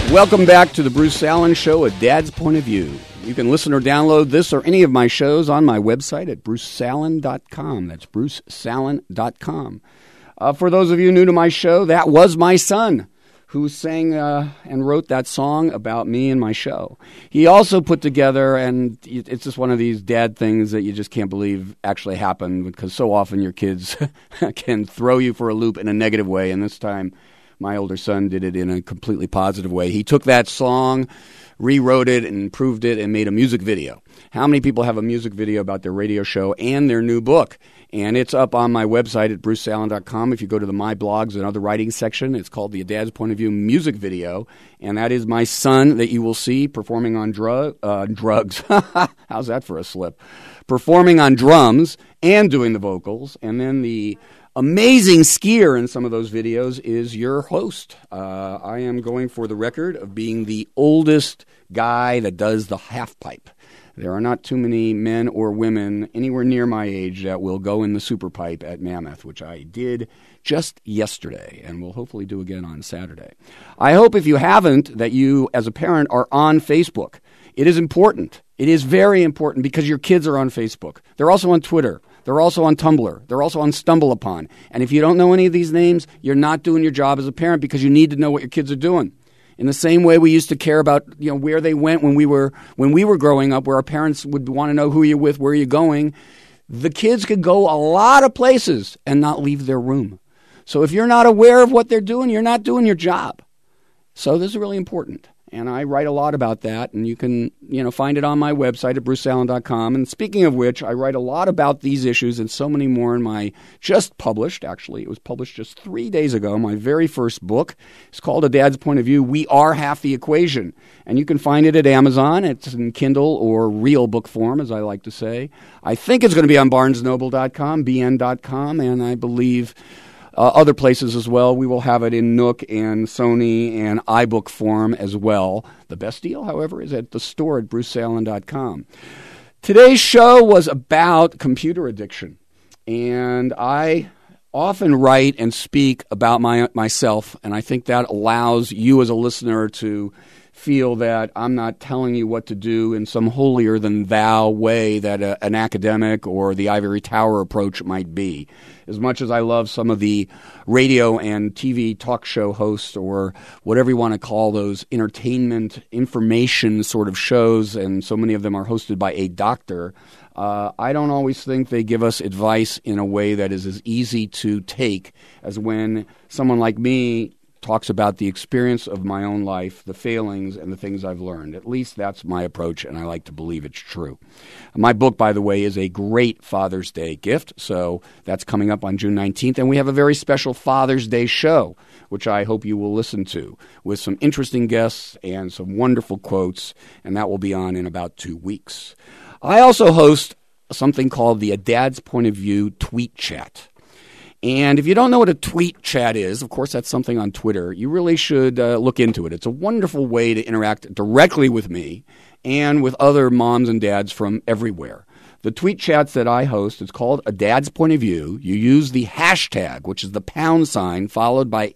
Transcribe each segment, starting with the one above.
Welcome back to the Bruce Allen Show, A Dad's Point of View. You can listen or download this or any of my shows on my website at brucesallin.com. That's brucesallin.com. For those of you new to my show, that was my son who sang and wrote that song about me and my show. He also put together, and it's just one of these dad things that you just can't believe actually happened, because so often your kids can throw you for a loop in a negative way, and this time my older son did it in a completely positive way. He took that song, rewrote it, and improved it, and made a music video. How many people have a music video about their radio show and their new book? And it's up on my website at brucesallin.com. If you go to the My Blogs and Other Writing section, it's called the A Dad's Point of View music video. And that is my son that you will see performing on drugs. How's that for a slip? Performing on drums and doing the vocals. And then the amazing skier in some of those videos is your host. I am going for the record of being the oldest guy that does the half pipe. There are not too many men or women anywhere near my age that will go in the super pipe at Mammoth, which I did just yesterday and will hopefully do again on Saturday. I hope if you haven't, that you as a parent are on Facebook. It is important. It is very important because your kids are on Facebook. They're also on Twitter. They're also on Tumblr. They're also on StumbleUpon. And if you don't know any of these names, you're not doing your job as a parent, because you need to know what your kids are doing. In the same way we used to care about, where they went when we were growing up, where our parents would want to know who you're with, where you're going. The kids could go a lot of places and not leave their room. So if you're not aware of what they're doing, you're not doing your job. So this is really important. And I write a lot about that, and you can, find it on my website at brucesallin.com. And speaking of which, I write a lot about these issues and so many more in my just published, actually, it was published just 3 days ago, my very first book. It's called A Dad's Point of View, We Are Half the Equation. And you can find it at Amazon. It's in Kindle or real book form, as I like to say. I think it's going to be on barnesnoble.com, bn.com, and I believe other places as well. We will have it in Nook and Sony and iBook form as well. The best deal, however, is at the store at brucesallin.com. Today's show was about computer addiction, and I often write and speak about myself, and I think that allows you as a listener to feel that I'm not telling you what to do in some holier-than-thou way that an academic or the ivory tower approach might be. As much as I love some of the radio and TV talk show hosts, or whatever you want to call those entertainment information sort of shows, and so many of them are hosted by a doctor, I don't always think they give us advice in a way that is as easy to take as when someone like me talks about the experience of my own life, the failings, and the things I've learned. At least that's my approach, and I like to believe it's true. My book, by the way, is a great Father's Day gift, so that's coming up on June 19th, and we have a very special Father's Day show, which I hope you will listen to, with some interesting guests and some wonderful quotes, and that will be on in about 2 weeks. I also host something called the A Dad's Point of View Tweet Chat. And if you don't know what a tweet chat is, of course, that's something on Twitter, you really should look into it. It's a wonderful way to interact directly with me and with other moms and dads from everywhere. The tweet chats that I host, it's called A Dad's Point of View. You use the hashtag, which is the # followed by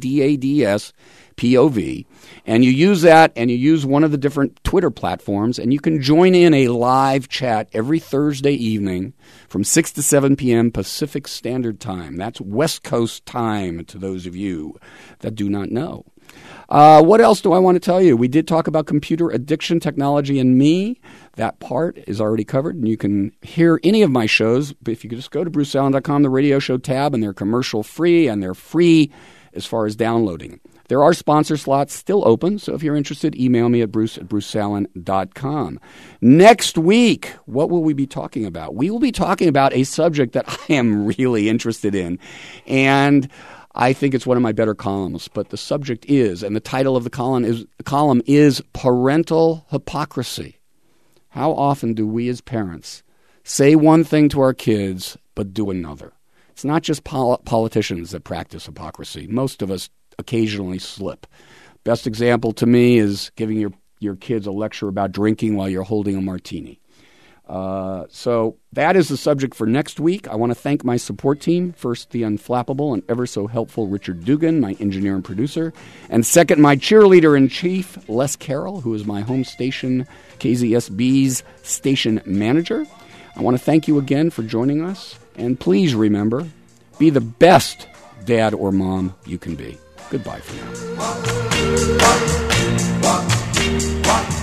ADADSPOV, and you use that, and you use one of the different Twitter platforms, and you can join in a live chat every Thursday evening from 6 to 7 p.m. Pacific Standard Time. That's West Coast time to those of you that do not know. What else do I want to tell you? We did talk about computer addiction, technology, and me. That part is already covered, and you can hear any of my shows. But if you could just go to brucesallin.com, the radio show tab, and they're commercial-free, and they're free as far as downloading. There are sponsor slots still open, so if you're interested, email me at bruce@brucesallin.com. Next week, what will we be talking about? We will be talking about a subject that I am really interested in, and I think it's one of my better columns, but the subject is, and the title of the column is Parental Hypocrisy. How often do we as parents say one thing to our kids, but do another? It's not just politicians that practice hypocrisy. Most of us occasionally slip. Best example to me is giving your kids a lecture about drinking while you're holding a martini. So that is the subject for next week. I want to thank my support team. First, the unflappable and ever so helpful Richard Dugan, my engineer and producer. And second, my cheerleader-in-chief, Les Carroll, who is my home station, KZSB's station manager. I want to thank you again for joining us. And please remember, be the best dad or mom you can be. Goodbye for now.